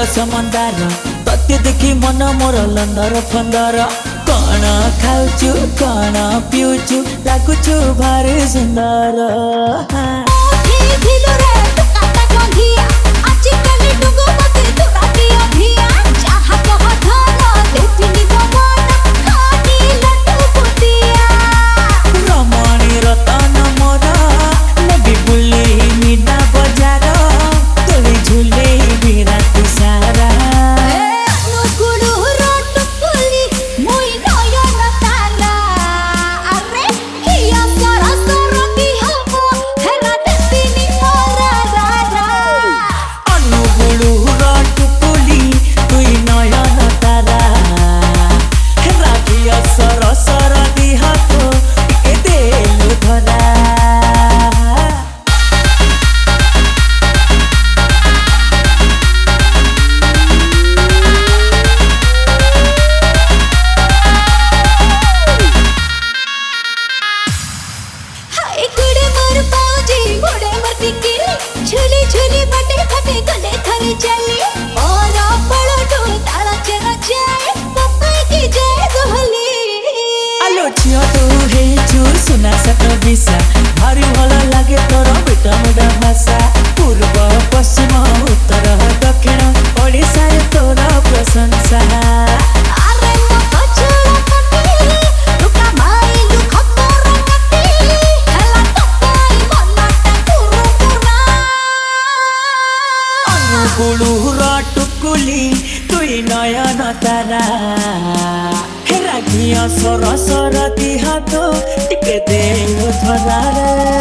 समंदर तते देखी मन मोर लंदर फंदर कण खाऊचु कण पिउचु लागुचु भारी सुंदर रमणी रतन मोर नबी बुली मीना बजार तोली झूले बिराती सारा झूली झूली बटे फटे गले थरे चली और पलटो ताला चना जाए पप्पा की जय गोहली आलो छियो तू हे चूर सुना सत बिसा भारी भला लागे तोर बेटा मुडा भाषा पूर्व पश्चिम उत्तर दक्षिण ओडिसा रे तोर प्रशंसा टुकुली तुई नयन तारा हेरा घिया सर सरती हाथ टिके दे धरा रे।